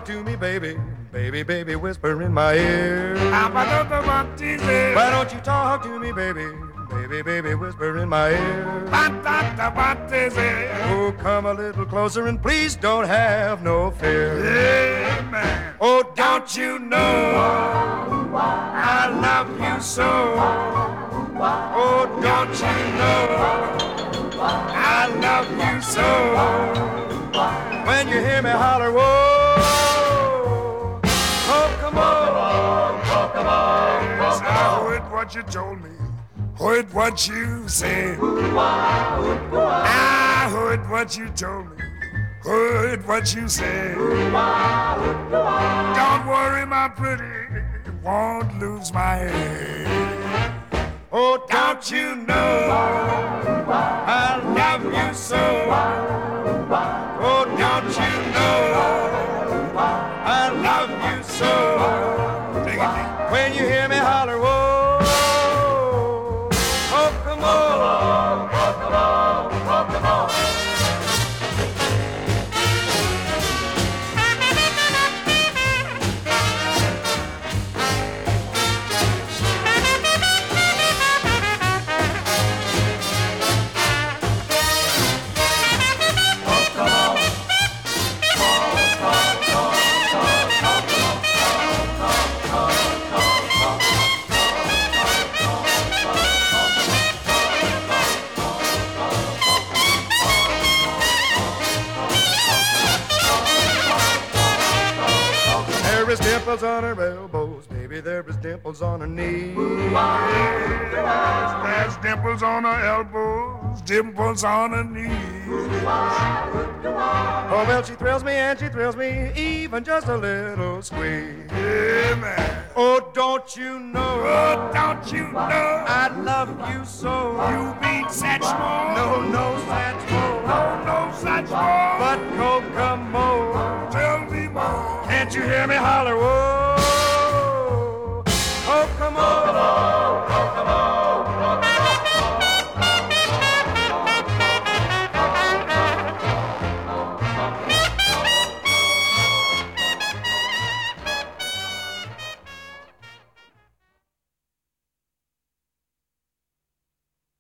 to me, baby? Baby, baby, whisper in my ear. Why don't you talk to me, baby? Baby, baby, whisper in my ear. Oh, come a little closer and please don't have no fear. Yeah, man. Oh, don't you know I love you so? Oh, don't you know I love you so? When you hear me holler, whoa, oh, come on, oh, come on. Yes, I heard what you told me. Heard what you said. I heard what you told me. Heard what you said. Don't worry, my pretty, won't lose my head. Oh, don't you know I love you so? Oh, don't you know I love you so? Take it deep. When you hear me holler, whoa. There is dimples on her elbows, baby, there is dimples on her knees. There's dimples on her elbows, dimples on her knees. Oh, well, she thrills me and she thrills me, even just a little squeeze. Yeah, man. Oh, don't you know? Oh, don't you know? I love you so. You mean such more? No, such more. No, such more. But Kokomo, tell me more. can't you hear me holler, whoa?